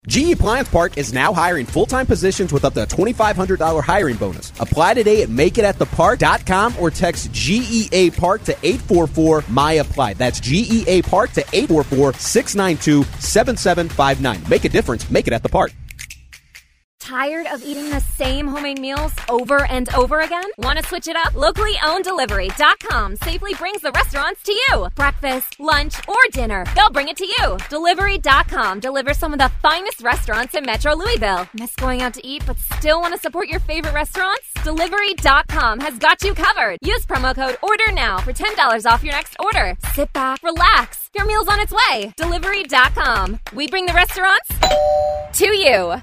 GE Appliance Park is now hiring full-time positions with up to a $2,500 hiring bonus. Apply today at makeitathepark.com or text GEA Park to 844-MY-APPLY. That's GEA Park to 844-692-7759. Make a difference. Make it at the park. Tired of eating the same homemade meals over and over again? Want to switch it up? Locally owned Delivery.com safely brings the restaurants to you. Breakfast, lunch, or dinner, they'll bring it to you. Delivery.com delivers some of the finest restaurants in Metro Louisville. Miss going out to eat but still want to support your favorite restaurants? Delivery.com has got you covered. Use promo code ORDERNOW for $10 off your next order. Sit back, relax. Your meal's on its way. Delivery.com. We bring the restaurants to you.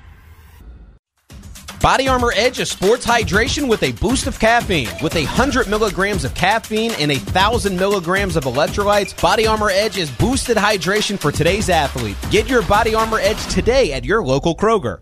Body Armor Edge is sports hydration with a boost of caffeine. With 100 milligrams of caffeine and 1,000 milligrams of electrolytes, Body Armor Edge is boosted hydration for today's athlete. Get your Body Armor Edge today at your local Kroger.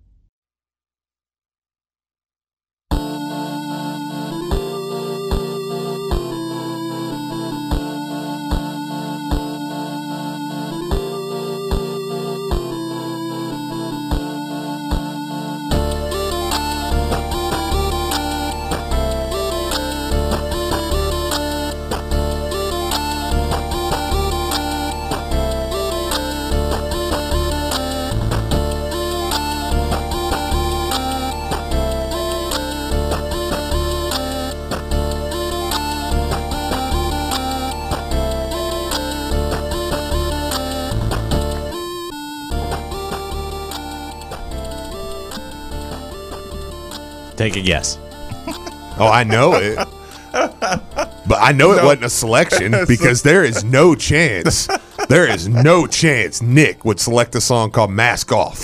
Take a guess. Oh, I know it. But I know it wasn't a selection because there is no chance. There is no chance Nick would select a song called Mask Off.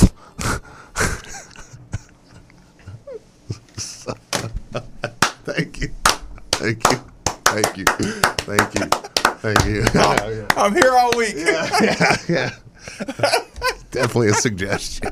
Thank you. Thank you. Thank you. Thank you. Thank you. I'm here all week. Yeah. Definitely a suggestion.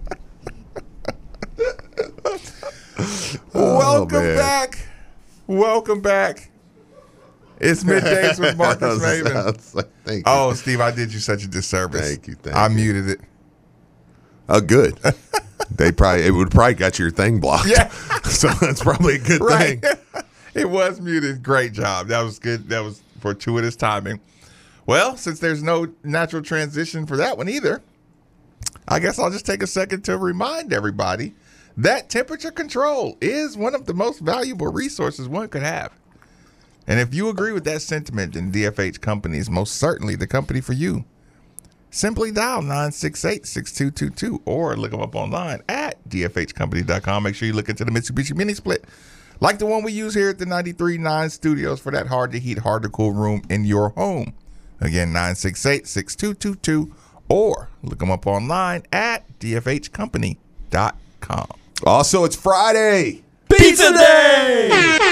Welcome back. It's Middays with Marcus Raven. Thank you. Oh, Steve, I did you such a disservice. Thank you. I muted it. Oh, good. It would probably got your thing blocked. Yeah. So that's probably a good thing. It was muted. Great job. That was good. That was fortuitous timing. Well, since there's no natural transition for that one either, I guess I'll just take a second to remind everybody that temperature control is one of the most valuable resources one could have. And if you agree with that sentiment, then DFH Company is most certainly the company for you. Simply dial 968-6222 or look them up online at dfhcompany.com. Make sure you look into the Mitsubishi Mini Split like the one we use here at the 93.9 Studios for that hard-to-heat, hard-to-cool room in your home. Again, 968-6222 or look them up online at dfhcompany.com. Also, it's Friday. Pizza Day!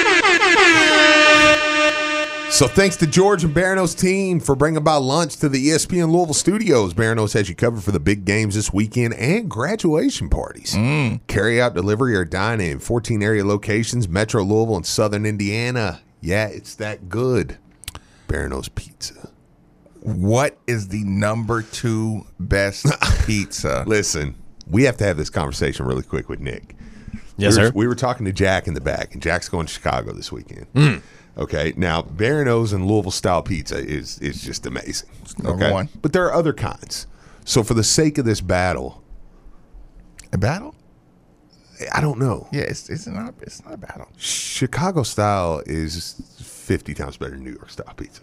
So thanks to George and Barano's team for bringing about lunch to the ESPN Louisville studios. Barano's has you covered for the big games this weekend and graduation parties. Carry out, delivery, or dine in 14 area locations, Metro Louisville and Southern Indiana. Yeah, it's that good. Barano's Pizza. What is the number 2 best pizza? Listen, we have to have this conversation really quick with Nick. Yes, sir. We were talking to Jack in the back, and Jack's going to Chicago this weekend. Okay, now Barano's and Louisville-style pizza is just amazing. Number one. But there are other kinds. So for the sake of this battle. A battle? I don't know. Yeah, it's not a battle. Chicago-style is 50 times better than New York-style pizza.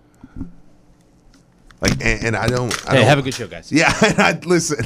Like, and I don't. Have a good show, guys. Yeah, listen.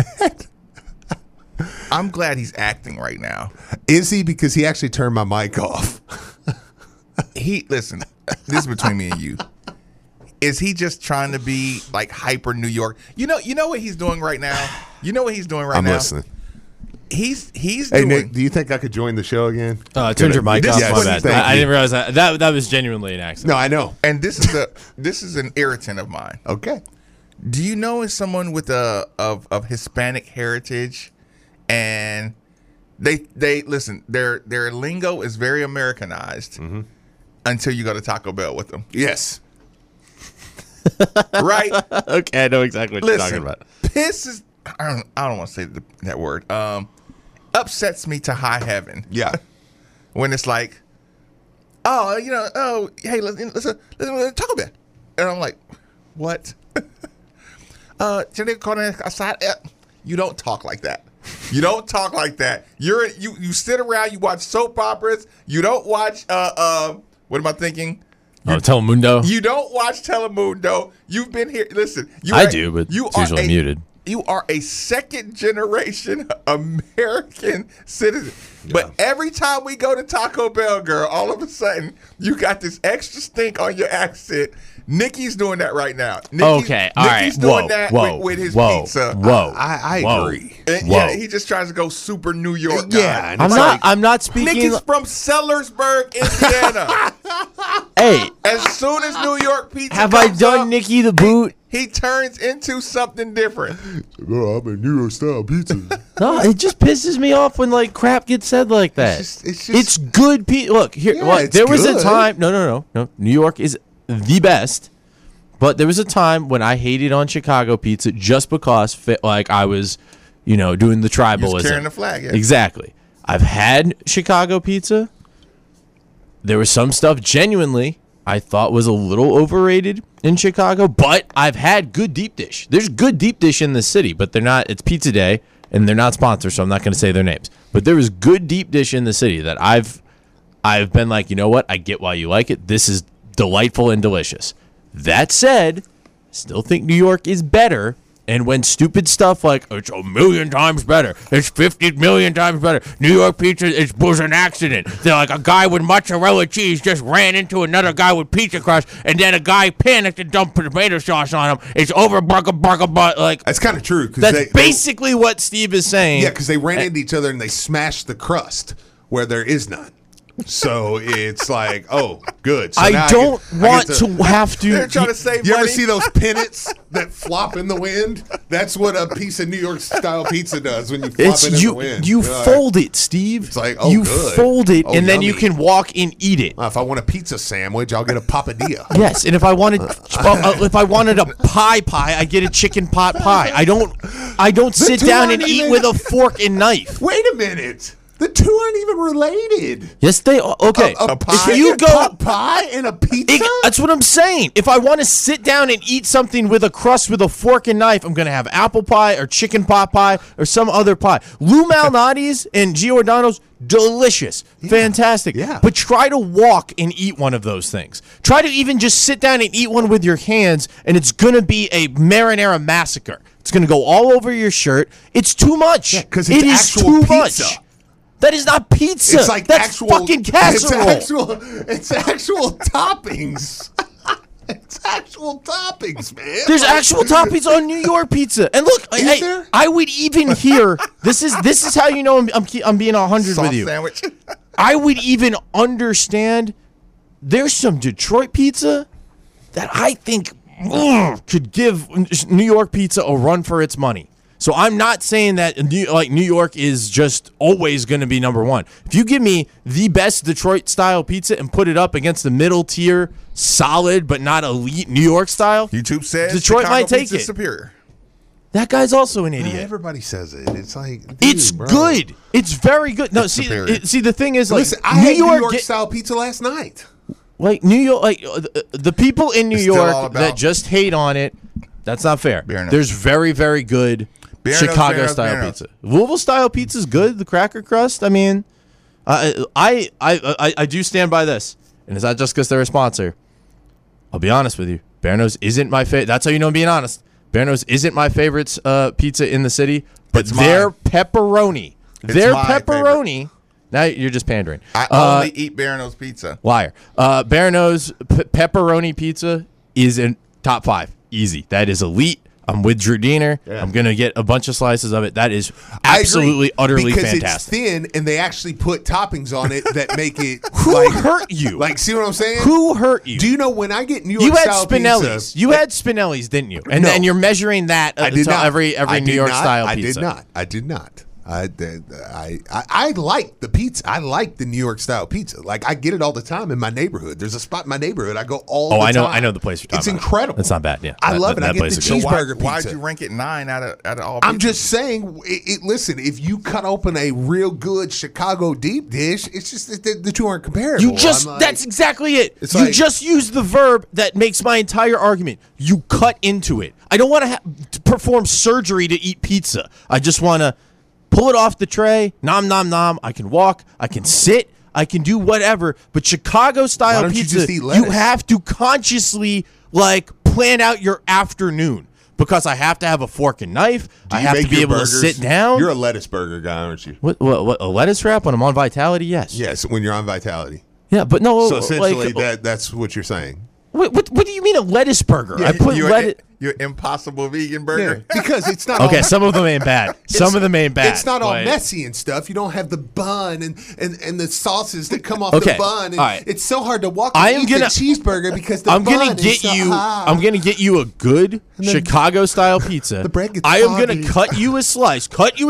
I'm glad he's acting right now. Is he? Because he actually turned my mic off. Listen, this is between me and you. Is he just trying to be like hyper New York? You know what he's doing right now? You know what he's doing right I'm now? listening. He's Hey, doing. Nick, do you think I could join the show again? Turned your mic off. Yes, My bad. thank I you. didn't realize that was genuinely an accident. No, I know. And this is an irritant of mine. Okay. Do you know as someone with of Hispanic heritage, and they listen, their lingo is very Americanized until you go to Taco Bell with them. Yes. Right? Okay, I know exactly what you're talking about. I don't want to say that word. Upsets me to high heaven. Yeah. When it's like, hey, let's talk about it. And I'm like, what? You don't talk like that. You don't talk like that. You sit around, you watch soap operas. You don't watch, what am I thinking? Telemundo. You don't watch Telemundo. You've been here. Listen, I do, but it's usually muted. You are a second generation American citizen. Yeah. But every time we go to Taco Bell, girl, all of a sudden you got this extra stink on your accent. Nikki's doing that right now. Nikki's doing that with his pizza. I agree. And, yeah, he just tries to go super New York guy. Yeah, I'm not speaking. Nikki's from Sellersburg, Indiana. Hey, as soon as New York pizza have I done up, Nikki the Boot? He turns into something different. Bro, I'm a New York style pizza. No, it just pisses me off when like crap gets said like that. It's good pizza. Look here. Yeah, there was good. a time. No. New York is the best. But there was a time when I hated on Chicago pizza just because, like, I was, doing the tribalism. Just carrying the flag, yeah. Exactly. I've had Chicago pizza. There was some stuff genuinely I thought was a little overrated in Chicago, but I've had good deep dish. There's good deep dish in the city, but they're not. It's Pizza Day, and they're not sponsored, so I'm not going to say their names. But there is good deep dish in the city that I've been like, you know what? I get why you like it. This is delightful and delicious. That said, still think New York is better. And when stupid stuff like, it's 1,000,000 times better, it's 50 million times better, New York pizza was an accident. They're like a guy with mozzarella cheese just ran into another guy with pizza crust, and then a guy panicked and dumped tomato sauce on him. It's over, burger, like. That's kind of true. That's basically what Steve is saying. Yeah, because they ran into each other and they smashed the crust where there is none. So it's like, oh, good. So I don't want to have to. They're trying to save You money. ever see those pennants that flop in the wind? That's what a piece of New York style pizza does when you flop it in the wind. You fold it, Steve. It's like, oh, you good. fold it, Oh, and then yummy. you can walk and eat it. If I want a pizza sandwich, I'll get a papadilla. Yes, and if I wanted a pie, I get a chicken pot pie. I don't sit two down aren't and eat even- with a fork and knife. Wait a minute. The two aren't even related. Yes, they are. Okay, A if you go pot pie and a pizza? that's what I'm saying. If I want to sit down and eat something with a crust with a fork and knife, I'm going to have apple pie or chicken pot pie or some other pie. Lou Malnati's and Giordano's, delicious, fantastic. Yeah. But try to walk and eat one of those things. Try to even just sit down and eat one with your hands, and it's going to be a marinara massacre. It's going to go all over your shirt. It's too much. Yeah, 'cause it's it is actual too pizza. much. That is not pizza. It's like that's actual fucking casserole. It's actual toppings. It's actual toppings, man. There's actual toppings on New York pizza. And look, there? I would even hear this is how you know I'm being 100 Soft with you. sandwich. I would even understand. There's some Detroit pizza that I think could give New York pizza a run for its money. So I'm not saying that New York is just always going to be number one. If you give me the best Detroit style pizza and put it up against the middle tier, solid but not elite New York style, YouTube says Detroit Chicago might take pizza's it. superior. That guy's also an idiot. Everybody says it. It's like, dude, It's bro. good. It's very good. No, see, superior. see, the thing is, like, Listen, I had New York style pizza last night. like New York, like the people in New It's still all York about- that just hate on it. That's not fair. Bearnos. There's very, very good Chicago style pizza. Louisville style pizza is good. The cracker crust. I mean, I do stand by this, and it's not just because they're a sponsor. I'll be honest with you. Bearnos isn't my favorite. That's how you know I'm being honest. Bearnos isn't my favorite pizza in the city, but It's their mine. pepperoni, Now you're just pandering. I only eat Bearnos pizza. Liar. Bearnos pepperoni pizza is in top 5. Easy. That is elite. I'm with Drew Diener. Yeah. I'm going to get a bunch of slices of it. That is I agree, absolutely, utterly because fantastic. it's thin and they actually put toppings on it that make it. Who hurt you? Like, see what I'm saying? Who hurt you? Do you know when I get New York You had style Spinelli's. pizza? You had Spinelli's, didn't you? And No. then you're measuring that I did to not. every I New did York not. style I pizza. did not. I like the pizza. I like the New York style pizza. Like I get it all the time in my neighborhood. There's a spot in my neighborhood I go all the time. I know the place you're talking about. It's incredible. It's not bad. Yeah, I love it. I get the place is good. cheeseburger pizza. Why'd you rank it 9 out of all? I'm pizzas? just saying. Listen, if you cut open a real good Chicago deep dish, it's just that the two aren't comparable. That's exactly it. It's You like- just used the verb that makes my entire argument. You cut into it. I don't want to perform surgery to eat pizza. I just want to pull it off the tray, nom, nom, nom. I can walk, I can sit, I can do whatever. But Chicago-style Why don't you pizza, just eat lettuce? you have to consciously, plan out your afternoon. Because I have to have a fork and knife. Do I you have to make be your able burgers? to sit down. You're a lettuce burger guy, aren't you? What, a lettuce wrap when I'm on Vitality? Yes. Yes, when you're on Vitality. Yeah, but no. So essentially, like, that's what you're saying. what do you mean a lettuce burger? I put lettuce. Your impossible vegan burger. Because it's not Okay, all, some of them ain't bad. Some of them ain't bad. It's not all but- messy and stuff. You don't have the bun and the sauces that come off Okay, the bun. And all right. It's so hard to walk I and am eat gonna- the cheeseburger because the I'm bun gonna is get so you. high. I'm gonna get you a good Chicago style pizza. The bread gets I am gonna soggy. cut you a slice.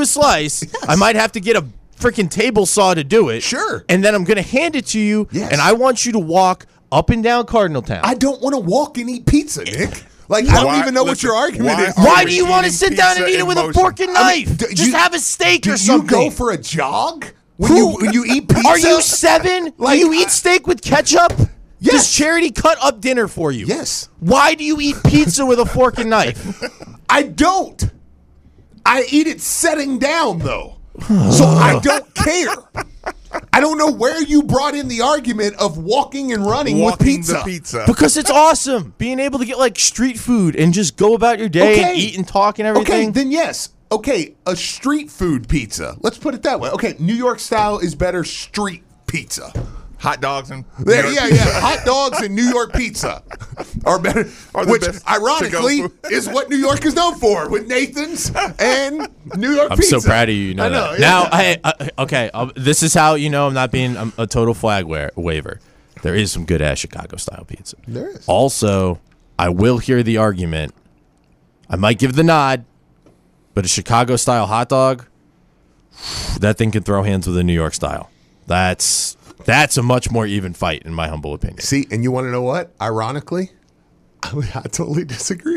I might have to get a freaking table saw to do it. Sure. And then I'm gonna hand it to you. Yes. And I want you to walk up and down Cardinal Town. I don't want to walk and eat pizza, Nick. Like I don't Why- even know what listen, your argument why is. are Why we do you want to eating sit down and pizza eat it in with a motion? fork and I mean, knife? Just have a steak or Do something. you go for a jog when you eat pizza? Are you 7? Like, do you eat steak with ketchup? Yes. Does Charity cut up dinner for you? Yes. Why do you eat pizza with a fork and knife? I don't. I eat it sitting down though, so I don't care. I don't know where you brought in the argument of walking and running with Walking pizza. the pizza. Because it's awesome being able to get like street food and just go about your day and eat and talk and everything. Okay, then yes. Okay, a street food pizza. Let's put it that way. Okay, New York style is better street pizza. Hot dogs and There, yeah. Hot dogs and New York pizza are better. Are the Which, best ironically, to-go food. is what New York is known for with Nathan's and New York I'm pizza. so proud of you. You know, I know. that. Yeah. Now, okay, this is how you know I'm not being a total flag waver. There is some good ass Chicago style pizza. There is. Also, I will hear the argument. I might give the nod, but a Chicago style hot dog, that thing can throw hands with a New York style. That's a much more even fight, in my humble opinion. See, and you want to know what? Ironically, I totally disagree.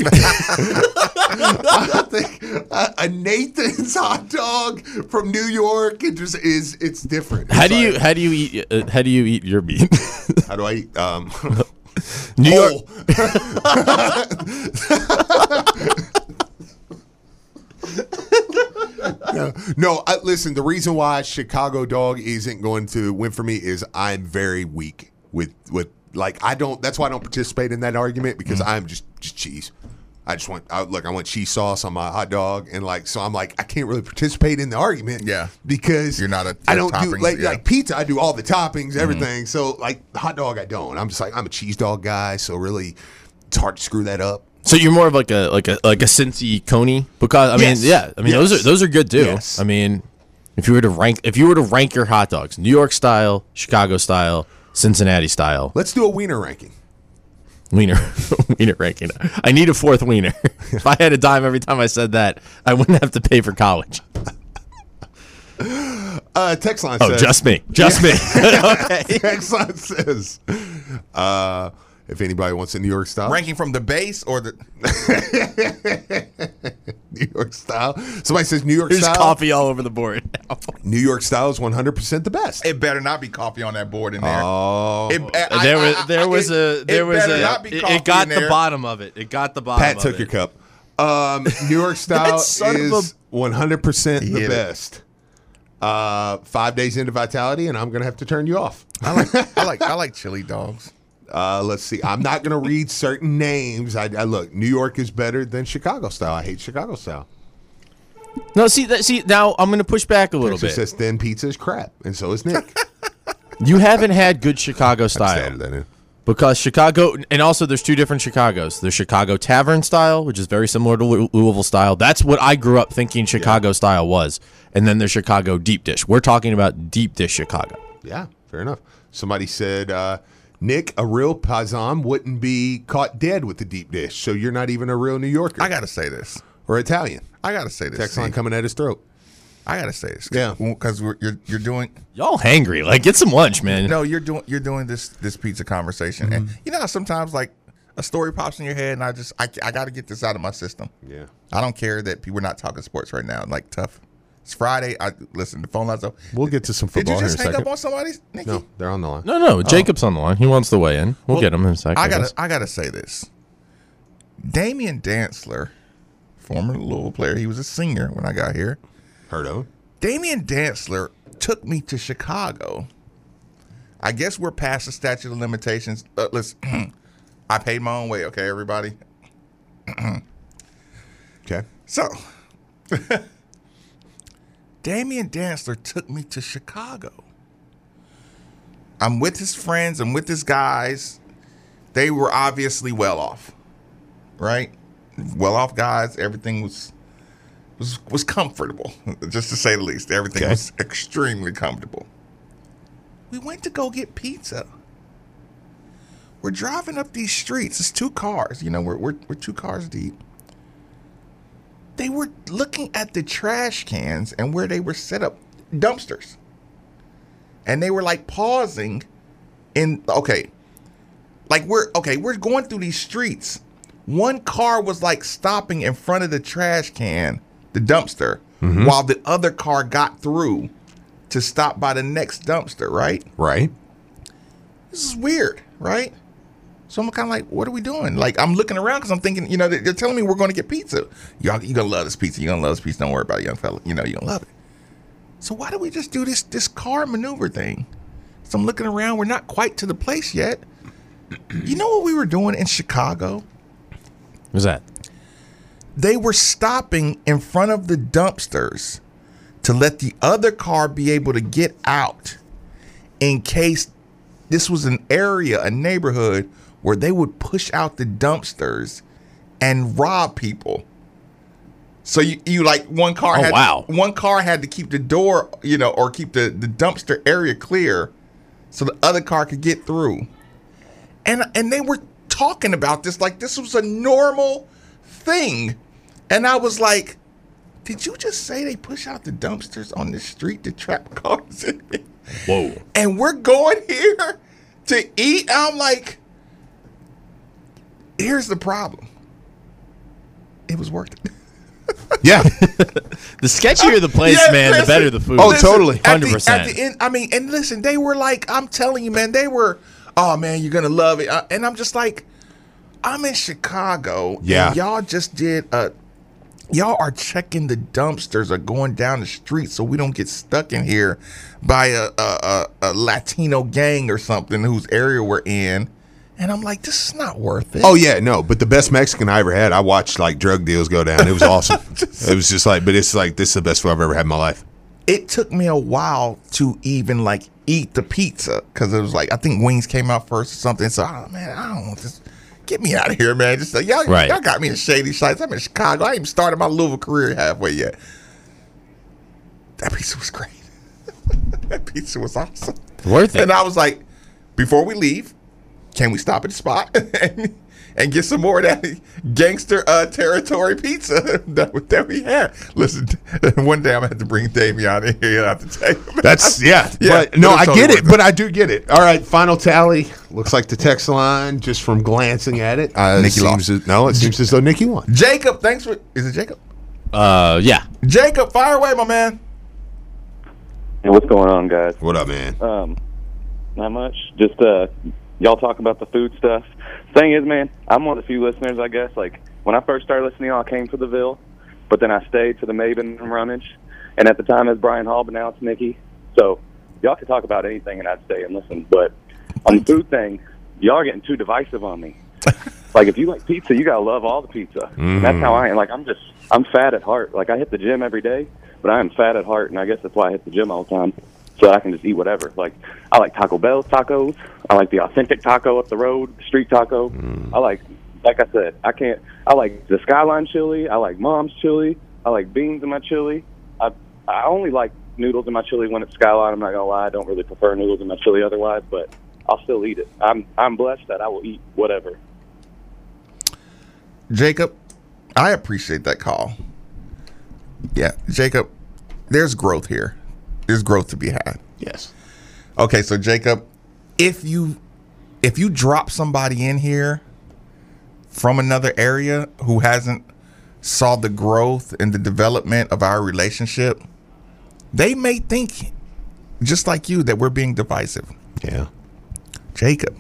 I think a Nathan's hot dog from New York, it's different. How It's do you like, how do you eat your meat? how do I eat? New York. No, listen, the reason why Chicago dog isn't going to win for me is I'm very weak with like I don't. That's why I don't participate in that argument because I'm just cheese. I just want I want cheese sauce on my hot dog and so I'm like I can't really participate in the argument. Yeah. because You're not a I don't do toppings, yeah. like pizza. I do all the toppings, everything. So like hot dog, I don't. I'm just like I'm a cheese dog guy. So really, it's hard to screw that up. So you're more of like a Cincy Coney because I mean Yes. yeah I mean Yes. those are good too. Yes. I mean if you were to rank your hot dogs, New York style, Chicago style, Cincinnati style, Let's do a wiener ranking. wiener ranking. I need a fourth wiener. If I had a dime every time I said that, I wouldn't have to pay for college. Text line Oh, says just me. Okay. Text line says if anybody wants a New York style. ranking from the base or the New York style. Somebody says New York There's style. coffee all over the board now. New York style is 100% the best. it better not be coffee on that board in there. Oh, It It got the bottom of it. It got the bottom Pat of took it. your cup. New York style son of is 100% the hit it. best. 5 days into Vitality, and I'm gonna have to turn you off. I like chili dogs. Let's see. I'm not gonna read certain names. I look. New York is better than Chicago style. I hate Chicago style. No, see, now I'm going to push back a little Texas bit. says thin pizza is crap, and so is Nick. You haven't had good Chicago style. Added that in. Because Chicago, and also there's two different Chicagos. There's Chicago Tavern style, which is very similar to Louisville style. That's what I grew up thinking Chicago style was. And then there's Chicago deep dish. We're talking about deep dish Chicago. Yeah, fair enough. Somebody said, Nick, a real Paisan wouldn't be caught dead with the deep dish, so you're not even a real New Yorker I got to say this. or Italian. I got to say this. Text See, line coming at his throat. I gotta say this, Yeah. because you're doing. Y'all hangry. Like, get some lunch, man. No, you're doing this pizza conversation, and you know how sometimes like a story pops in your head, and I got to get this out of my system. Yeah. I don't care that we're not talking sports right now. Like tough. It's Friday. Listen, the phone lines up. We'll get to some Did football you just here in hang a second. up on somebody, Nikki? No, they're on the line. No, Jacob's on the line. He wants to weigh in. We'll get him in a second. I gotta say this. Damian Dantzler, former Louisville player, he was a senior when I got here. Heard of him? Damian Dantzler took me to Chicago. I guess we're past the statute of limitations. Listen, I paid my own way, okay, everybody? Okay. So, Damian Dantzler took me to Chicago. I'm with his friends. I'm with his guys. They were obviously well off, right? Well off guys. Everything was comfortable, just to say the least. Everything was extremely comfortable. We went to go get pizza. We're driving up these streets. It's 2 cars. You know, we're 2 cars deep. They were looking at the trash cans and where they were set up, dumpsters. And they were like pausing we're going through these streets. One car was like stopping in front of the trash can, the dumpster, while the other car got through to stop by the next dumpster, right? Right. This is weird, right? So I'm kind of like, what are we doing? Like, I'm looking around because I'm thinking, you know, they're telling me we're going to get pizza. You're going to love this pizza. You're going to love this pizza. Don't worry about it, young fella. You know, you're going to love it. So why do we just do this car maneuver thing? So I'm looking around. We're not quite to the place yet. You know what we were doing in Chicago? What's that? They were stopping in front of the dumpsters to let the other car be able to get out in case this was an area, a neighborhood, where they would push out the dumpsters and rob people. So you like one car had to keep the door, you know, or keep the dumpster area clear so the other car could get through. And they were talking about this like this was a normal thing. And I was like, did you just say they push out the dumpsters on the street to trap cars in? Whoa. And we're going here to eat? I'm like, here's the problem. It was working. Yeah. The sketchier the place, man, the better the food. Oh, totally. 100%. At the end, I mean, and listen, they were like, I'm telling you, man, they were, oh, man, you're going to love it. And I'm just like, I'm in Chicago. Yeah. And y'all just did y'all are checking the dumpsters or going down the street so we don't get stuck in here by a Latino gang or something whose area we're in. And I'm like, this is not worth it. Oh, yeah, no. But the best Mexican I ever had, I watched like drug deals go down. It was awesome. It was just like, but it's like, this is the best food I've ever had in my life. It took me a while to even like eat the pizza because it was like, I think wings came out first or something. So, oh, man, I don't want this. Get me out of here, man. Just like, y'all got me in shady sites. I'm in Chicago. I ain't even started my Louisville career halfway yet. That pizza was great. That pizza was awesome. Worth it. And I was like, before we leave, can we stop at the spot and get some more of that gangster territory pizza that we had? Listen, one day I'm going to have to bring Damian in here. I have to tell you. That's, yeah. But, no, I get it, but I do get it. All right, final tally. Looks like the text line, just from glancing at it. Nikki lost. It seems as though Nikki won. Jacob, thanks for, is it Jacob? Yeah. Jacob, fire away, my man. Hey, what's going on, guys? What up, man? Not much. Just, y'all talk about the food stuff. Thing is, man, I'm one of the few listeners, I guess. Like, when I first started listening, I came for the Ville, but then I stayed to the Maben and Rummage. And at the time, it was Brian Hall, but now it's Nikki. So, y'all could talk about anything, and I'd stay and listen. But on the food thing, y'all are getting too divisive on me. Like, if you like pizza, you got to love all the pizza. And that's how I am. Like, I'm fat at heart. Like, I hit the gym every day, but I am fat at heart, and I guess that's why I hit the gym all the time. So I can just eat whatever. Like, I like Taco Bell's tacos. I like the authentic taco up the road, the street taco. I like I said, I like the Skyline chili. I like Mom's chili. I like beans in my chili. I only like noodles in my chili when it's Skyline. I'm not going to lie. I don't really prefer noodles in my chili otherwise, but I'll still eat it. I'm blessed that I will eat whatever. Jacob, I appreciate that call. Yeah, Jacob, there's growth here. There's growth to be had. Yes. Okay, so Jacob, if you drop somebody in here from another area who hasn't saw the growth and the development of our relationship, they may think, just like you, that we're being divisive. Yeah. Jacob,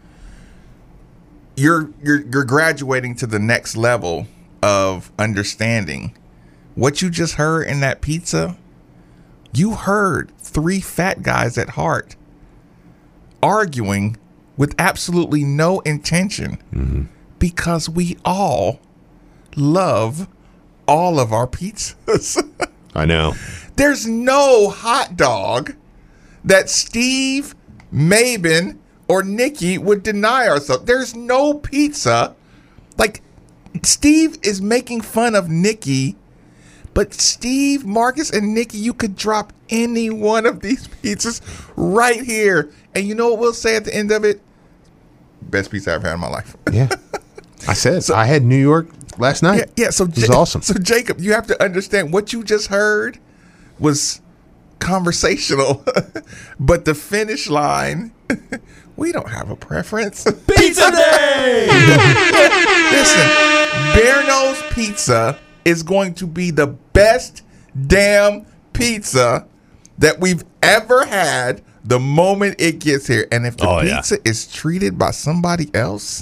you're graduating to the next level of understanding. What you just heard in that pizza, you heard three fat guys at heart arguing with absolutely no intention because we all love all of our pizzas. I know. There's no hot dog that Steve, Mabin, or Nikki would deny ourselves. There's no pizza. Like, Steve is making fun of Nikki, but Steve, Marcus, and Nikki, you could drop any one of these pizzas right here. And you know what we'll say at the end of it? Best pizza I've had in my life. Yeah. I said, I had New York last night. Yeah, so it was awesome. So Jacob, you have to understand what you just heard was conversational, but the finish line, we don't have a preference. Pizza Day! Listen, Berno's Pizza is going to be the best damn pizza that we've ever had the moment it gets here. And if the pizza is treated by somebody else,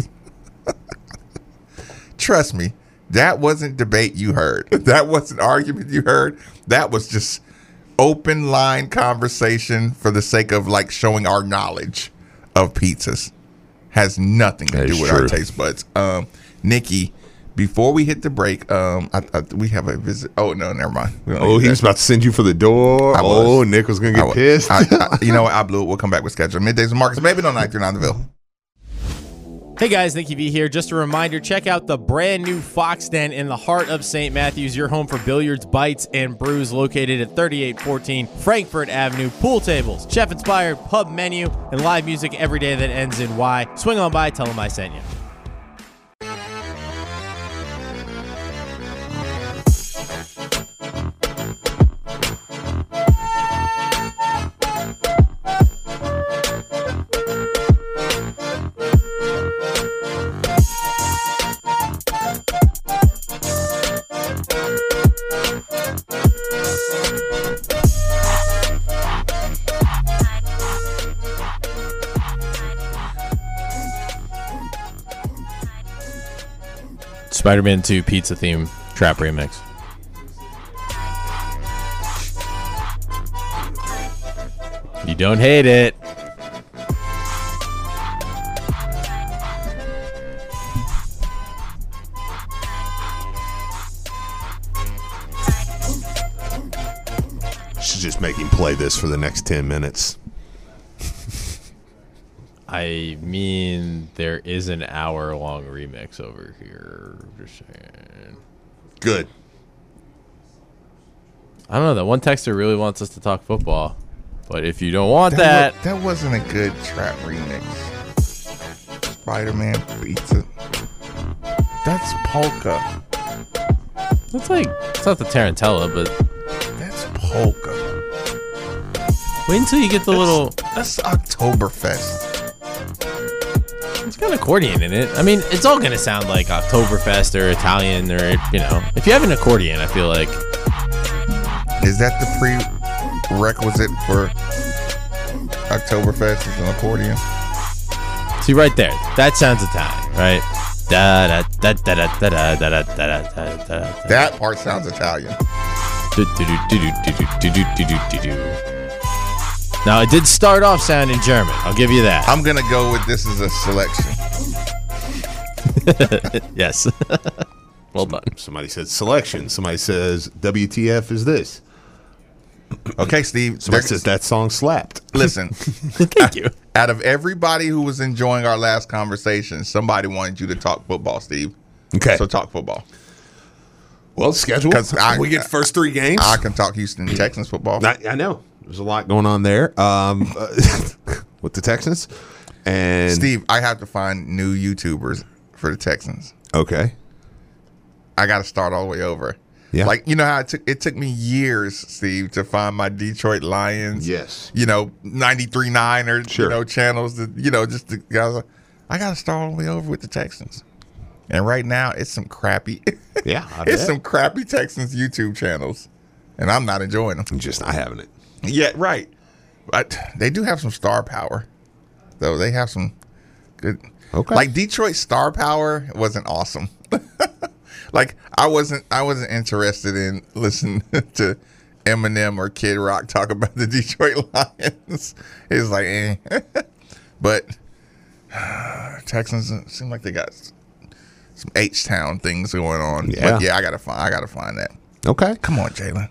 trust me, that wasn't debate you heard. That wasn't argument you heard. That was just open line conversation for the sake of like showing our knowledge of pizzas. Has nothing to do with our taste buds. Nikki, before we hit the break, we have a visit. Oh, no, never mind. He was about to send you for the door. Nick was going to get pissed. You know what? I blew it. We'll come back with schedule. Middays with Marcus. Maybe on 939 The Ville. Hey guys, Nicky V here. Just a reminder, check out the brand new Fox Den in the heart of St. Matthews, your home for billiards, bites, and brews, located at 3814 Frankfurt Avenue. Pool tables, chef-inspired pub menu, and live music every day that ends in Y. Swing on by, tell them I sent you. Spider-Man 2 pizza theme trap remix. You don't hate it. Should just make him play this for the next 10 minutes. I mean, there is an hour-long remix over here. Just saying. Good. I don't know. That one texter really wants us to talk football. But if you don't want that... That wasn't a good trap remix. Spider-Man pizza. That's polka. It's like... It's not the Tarantella, but... That's polka. Wait until you get the little... That's Oktoberfest. It's got an accordion in it. I mean, it's all going to sound like Oktoberfest or Italian or, you know. If you have an accordion, I feel like... Is that the prerequisite for Oktoberfest is an accordion? See, right there. That sounds Italian, right? Da da da da da da da da da da. That part sounds Italian. Now, it did start off sounding German. I'll give you that. I'm going to go with this as a selection. Yes. Well done. Somebody said selection. Somebody says WTF is this. Okay, Steve. Somebody says that song slapped. Listen. Thank you. Out of everybody who was enjoying our last conversation, somebody wanted you to talk football, Steve. Okay. So talk football. Well, schedule. We get first 3 games. I can talk Houston Texans football. I know. There's a lot going on there with the Texans. And Steve, I have to find new YouTubers for the Texans. Okay. I got to start all the way over. Yeah. Like, you know how it took me years, Steve, to find my Detroit Lions. Yes. 93.9 or Sure. channels that just the guys. I got to start all the way over with the Texans. And right now, it's some crappy. Yeah, I it's bet. some crappy Texans YouTube channels, and I'm not enjoying them. I'm just not having it. Yeah, right. But they do have some star power, though. They have some good. Okay. Like Detroit star power wasn't awesome. Like I wasn't interested in listening to Eminem or Kid Rock talk about the Detroit Lions. It's like, eh. But Texans seem like they got some H-Town things going on. Yeah. But yeah, I gotta find that. Okay. Come on, Jalen.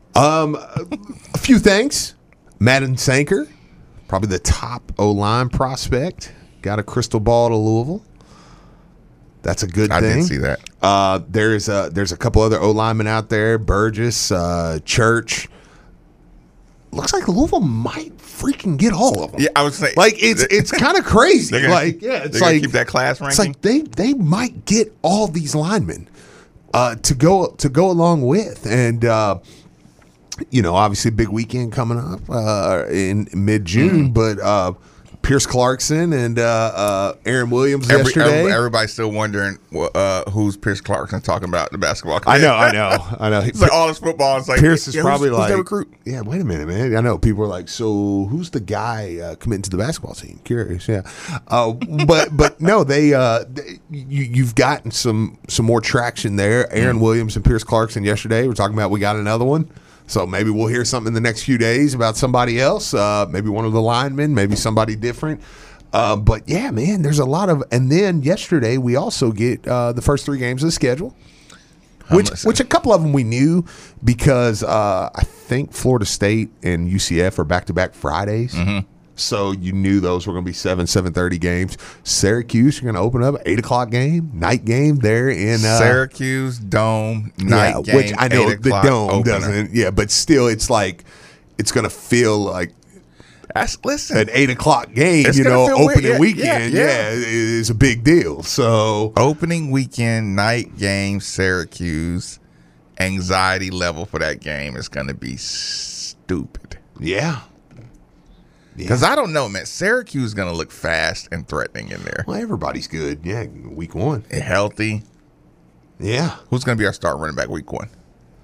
A few things. Madden Sanker, probably the top O-line prospect, got a crystal ball to Louisville. That's a good thing. I did see that. There's a couple other O-linemen out there, Burgess, Church. Looks like Louisville might freaking get all of them. Yeah, I would say Like it's kind of crazy. They're gonna- Like yeah, it's they're gonna like keep that class It's ranking? like they might get all these linemen to go along with, and obviously big weekend coming up in mid-June, but Pierce Clarkson and Aaron Williams yesterday. Everybody's still wondering who's Pierce Clarkson talking about in the basketball. I know. It's like all this football. It's like Pierce is probably who's like, their recruit? yeah, wait a minute, man. I know people are like, so who's the guy committing to the basketball team? Curious, yeah. But no, you've gotten some more traction there. Aaron Williams and Pierce Clarkson yesterday. We're talking about we got another one. So maybe we'll hear something in the next few days about somebody else, maybe one of the linemen, maybe somebody different. But yeah, man, there's a lot of. And then yesterday we also get the first 3 games of the schedule, which a couple of them we knew because I think Florida State and UCF are back-to-back Fridays. Mm-hmm. So you knew those were going to be 7:30 games. Syracuse, you're going to open up 8 o'clock game, night game there in Syracuse Dome night game. which I know 8 the o'clock Dome opener. doesn't. Yeah, but still, it's like it's going to feel like Listen, an 8 o'clock game. It's gonna feel weird. Opening Yeah, weekend, yeah. is a big deal. So opening weekend night game Syracuse. Anxiety level for that game is going to be stupid. yeah. Because I don't know, man. Syracuse is going to look fast and threatening in there. Well, everybody's good. Yeah, week 1. And healthy. Yeah. Who's going to be our start running back week 1?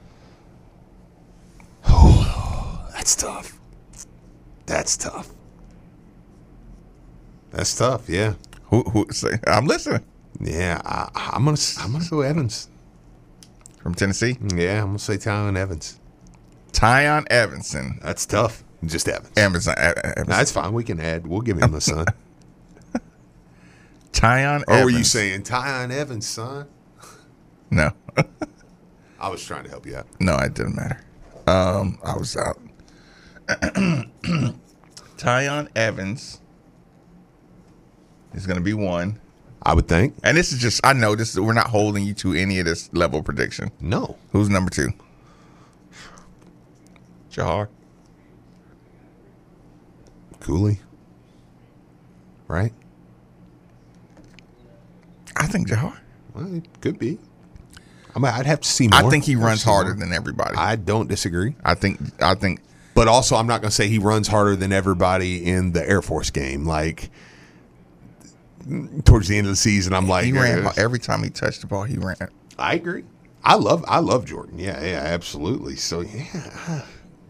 That's tough. That's tough. That's tough. Yeah. Who say? I'm listening. Yeah. I'm gonna go Evans. From Tennessee. Yeah, I'm gonna say Tyon Evans. Tyon Evanson. That's tough. Just Evans. Evanson. No, that's fine. We can add. We'll give him the son. Tyon Or Evans. were you saying Tyon Evans, son? No. I was trying to help you out. No, it didn't matter. I was out. Tyon Evans is going to be 1. I would think. And this is just, I know this. We're not holding you to any of this level of prediction. No. Who's number 2? Jahar. Cooley. Right? I think Jahar. Well, it could be. I mean, I'd have to see more. I think he runs I'd see harder more. than everybody. I don't disagree. I think. But also, I'm not going to say he runs harder than everybody in the Air Force game. Like, towards the end of the season, I'm like, he ran every time he touched the ball. He ran. I agree. I love Jordan. Yeah, absolutely. So, yeah.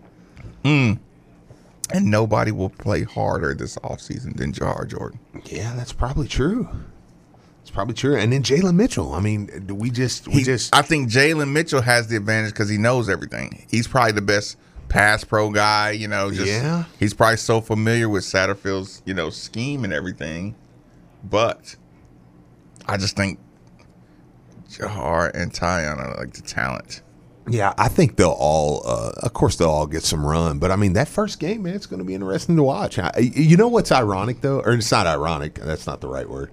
And nobody will play harder this offseason than Jahar Jordan. Yeah, that's probably true. It's probably true. And then Jalen Mitchell. I mean, I think Jalen Mitchell has the advantage because he knows everything. He's probably the best pass pro guy. Yeah. He's probably so familiar with Satterfield's scheme and everything. But I just think Jahar and Tyon are like the talent. Yeah, I think they'll all, of course, they'll all get some run. But, I mean, that first game, man, it's going to be interesting to watch. You know what's ironic, though? Or it's not ironic. That's not the right word.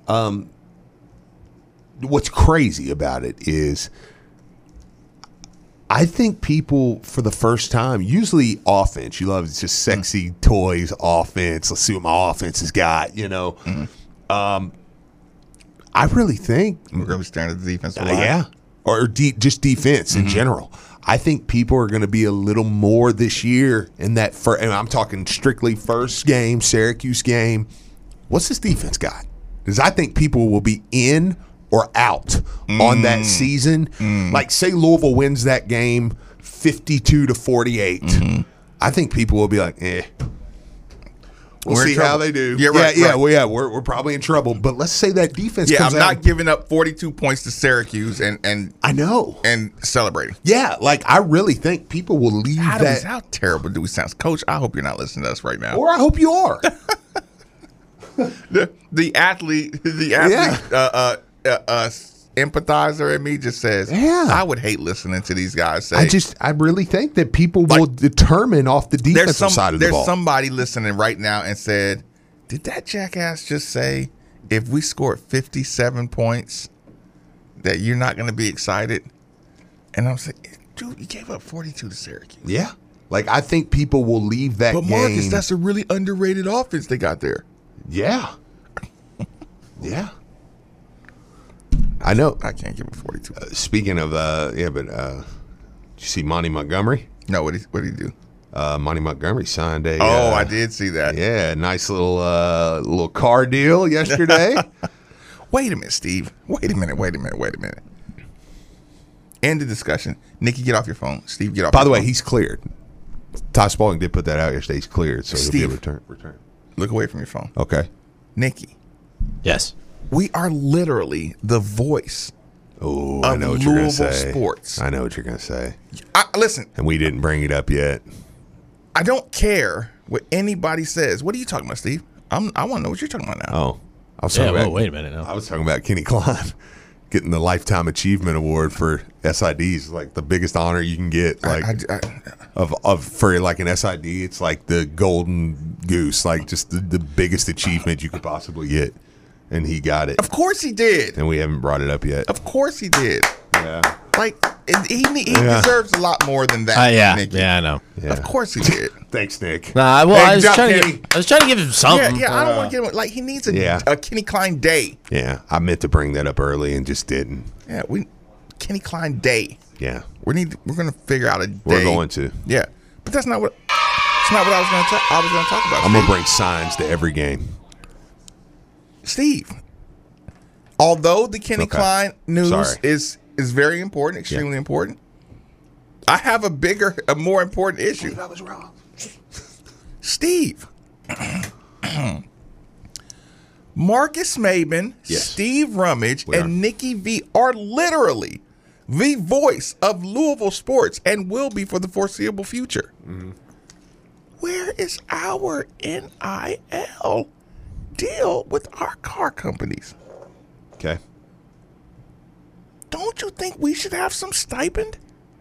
What's crazy about it is I think people, for the first time, usually offense, you love just sexy toys offense. Let's see what my offense has got, I really think. We're going to be staring at the defensive line. Yeah. or just defense in general. I think people are going to be a little more this year in that. And I'm talking strictly first game, Syracuse game. What's this defense got? Because I think people will be in or out on that season. Like, say Louisville wins that game 52-48. I think people will be like, We'll see how they do. Yeah, right. We're probably in trouble. But let's say that defense comes I'm out. not giving up 42 points to Syracuse and I know. And celebrating. Yeah, like I really think people will leave that. How terrible do we sound? Coach, I hope you're not listening to us right now. Or I hope you are. the athlete empathizer in me just says, I would hate listening to these guys say. I really think that people will determine off the defensive side of the ball. There's somebody listening right now and said, did that jackass just say if we scored 57 points that you're not going to be excited? And I'm saying, dude, you gave up 42 to Syracuse. Yeah. Like, I think people will leave that game. But Marcus, that's a really underrated offense they got there. Yeah. Yeah. I know. I can't give him 42. Speaking of, did you see Monty Montgomery? No, what did he do? Monty Montgomery signed a. I did see that. Yeah, nice little car deal yesterday. Wait a minute, Steve. Wait a minute. End the discussion. Nikki, get off your phone. Steve, get off. By the way, he's cleared. Ty Spalding did put that out yesterday. He's cleared, so Steve, he'll be able to return. Look away from your phone. Okay. Nikki. Yes. We are literally the voice of I know what you're going to Louisville say. sports. I know what you're going to say. Listen. And we didn't bring it up yet. I don't care what anybody says. What are you talking about, Steve? I want to know what you're talking about now. Oh. I was talking about, wait a minute now. I was talking about Kenny Klein getting the Lifetime Achievement Award for SIDs, like the biggest honor you can get. Like for like an SID, it's like the golden goose, like just the biggest achievement you could possibly get. And he got it. Of course he did. And we haven't brought it up yet. Of course he did. Yeah. Like, he deserves a lot more than that. Nikki. Yeah, I know. Yeah. Of course he did. Thanks, Nick. Nah, well, Hey, I was good job, trying Kenny. to give him something. Yeah, I don't want to get him. Like, he needs a Kenny Klein day. Yeah, I meant to bring that up early and just didn't. Yeah, Kenny Klein day. Yeah. We're going to figure out a day. We're going to. Yeah. But that's not what I was going to talk about. I'm going to bring signs to every game. Steve. Although the Kenny Klein news Sorry. is very important, extremely important, I have a more important issue. I was wrong. Steve. Marcus Maben, Yes. Steve Rummage, We are. and Nikki V are literally the voice of Louisville sports and will be for the foreseeable future. Mm-hmm. Where is our NIL deal with our car companies? Okay. Don't you think we should have some stipend?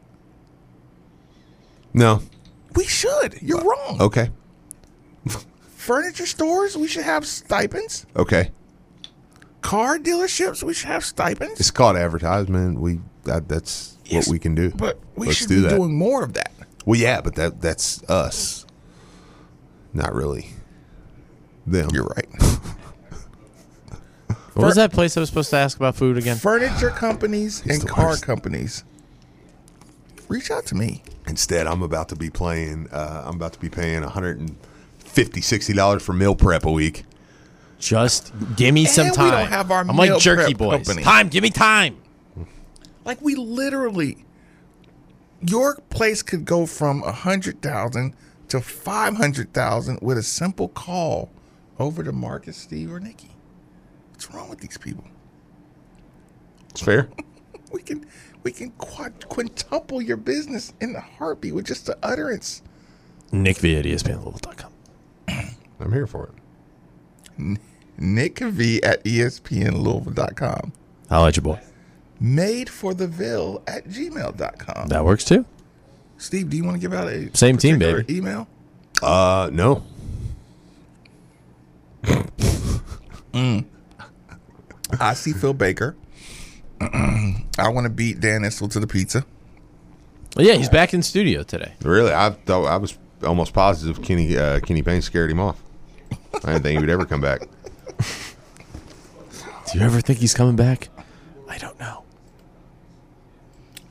No. We should. You're wrong. Okay. Furniture stores, we should have stipends. Okay. Car dealerships, we should have stipends. It's called advertisement. That's Yes, what we can do. But we Let's should do be that. doing more of that. Well, yeah, but that's us. Not really them. You're right. What was that place I was supposed to ask about food again? Furniture companies and the car worst. companies, reach out to me. Instead, I'm about to be paying $150, $60 for meal prep a week. Just give me some And time. we don't have our I'm like meal Jerky prep Boys. company. Time, give me time. Like, we literally, your place could go from 100,000 to 500,000 with a simple call over to Marcus, Steve, or Nikki. What's wrong with these people? It's fair. We can quintuple your business in a heartbeat with just the utterance. Nick V at ESPNLocal.com. I'm here for it. Nick V at ESPNLouisville.com. I'll at your boy. Madefortheville at gmail.com. That works too. Steve, do you want to give out a Same team, particular baby. email? No. I see Phil Baker. I want to beat Dan Issel to the pizza. Well, yeah, he's back in studio today. Really, I thought I was almost positive Kenny Payne scared him off. I didn't think he would ever come back. Do you ever think he's coming back? I don't know.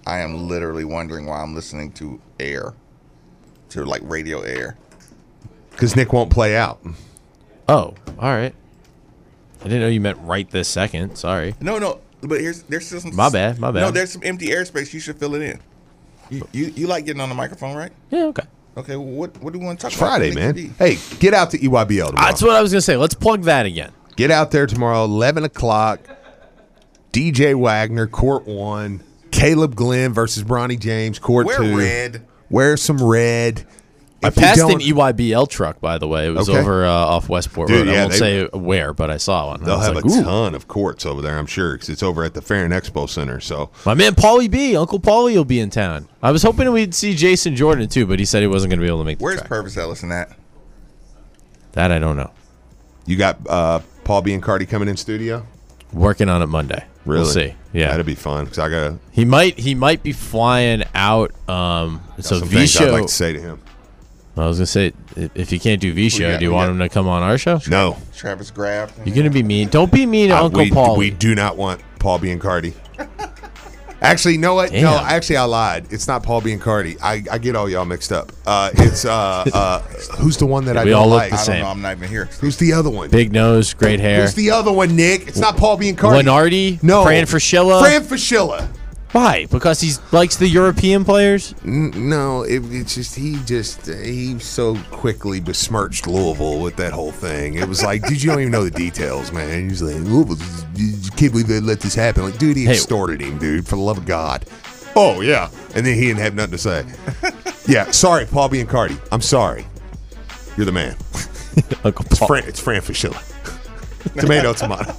I am literally wondering why I'm listening to like radio air. Because Nick won't play out. Oh, all right. I didn't know you meant right this second. Sorry. No, but there's still some. My bad. No, there's some empty airspace. You should fill it in. You like getting on the microphone, right? Yeah, okay. Okay, well, what do we want to talk It's about? Friday, man. Hey, get out to EYBL tomorrow. That's what I was going to say. Let's plug that again. Get out there tomorrow, 11 o'clock. DJ Wagner, Court 1. Caleb Glenn versus Bronny James, Court 2. Wear red. Wear some red. I If you passed an don't- EYBL truck, by the way. It was Okay. over off Westport Dude, Road. yeah, I won't they- say where, but I saw one. I They'll was have like, a "Ooh." ton of courts over there, I'm sure, because it's over at the Fair and Expo Center. So My man Paulie B, Uncle Paulie will be in town. I was hoping we'd see Jason Jordan too, but he said he wasn't going to be able to make the Where's track. Purvis Ellison at? That I don't know. you got Paul Biancardi coming in studio? Working on it Monday. Really? We'll see. Yeah, That'd be fun, because I got he might be flying out. So some V things I'd show. like to say to him. I was gonna say, if you can't do V show, got- do you we want got- him to come on our show? No. Travis Graff. You're gonna be mean. Don't be mean to Uncle Paul. We do not want Paul Biancardi. Actually, you know what? Damn. No, actually, I lied. It's not Paul Biancardi. I get all y'all mixed up. It's who's the one that I We don't all look like? the I don't same. know. I'm not even here. Who's the other one? Big nose, great hair. Who's the other one, Nick? It's not Paul Biancardi. Lenardi? No. Fran Fraschilla? Fran Fraschilla. Why? Because he likes the European players? No, it's just he so quickly besmirched Louisville with that whole thing. It was like, dude, you don't even know the details, man. He's like, Louisville, you can't believe they let this happen. Like, dude, he Hey. extorted him, dude, for the love of God. Oh yeah, and then he didn't have nothing to say. Yeah, sorry, Paul Biancardi. I'm sorry. You're the man. Uncle Paul. It's Fran Fraschilla. Tomato.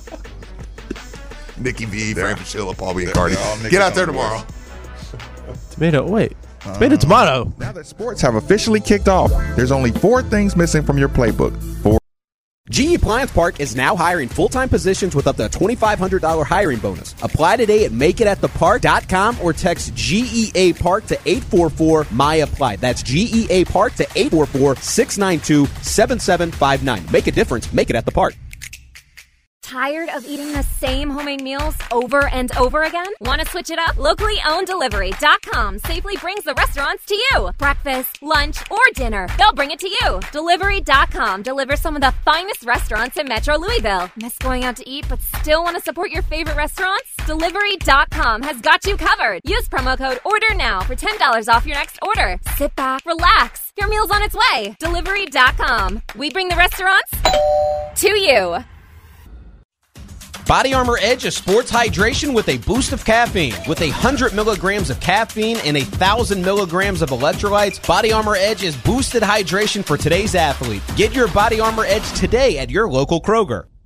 Nikki V, Fran Fraschilla, Paul they're all Biancardi. niggas Get out on there the tomorrow. Tomato, wait. Tomato. Now that sports have officially kicked off, there's only 4 things missing from your playbook. 4. GE Appliance Park is now hiring full-time positions with up to a $2,500 hiring bonus. Apply today at makeitathepark.com or text GEA Park to 844-MY-APPLY. That's GEA Park to 844-692-7759. Make a difference. Make it at the park. Tired of eating the same homemade meals over and over again? Want to switch it up? Locally owned Delivery.com safely brings the restaurants to you. Breakfast, lunch, or dinner, they'll bring it to you. Delivery.com delivers some of the finest restaurants in Metro Louisville. Miss going out to eat but still want to support your favorite restaurants? Delivery.com has got you covered. Use promo code ORDERNOW for $10 off your next order. Sit back, relax. Your meal's on its way. Delivery.com. We bring the restaurants to you. Body Armor Edge is sports hydration with a boost of caffeine. With 100 milligrams of caffeine and 1,000 milligrams of electrolytes, Body Armor Edge is boosted hydration for today's athlete. Get your Body Armor Edge today at your local Kroger.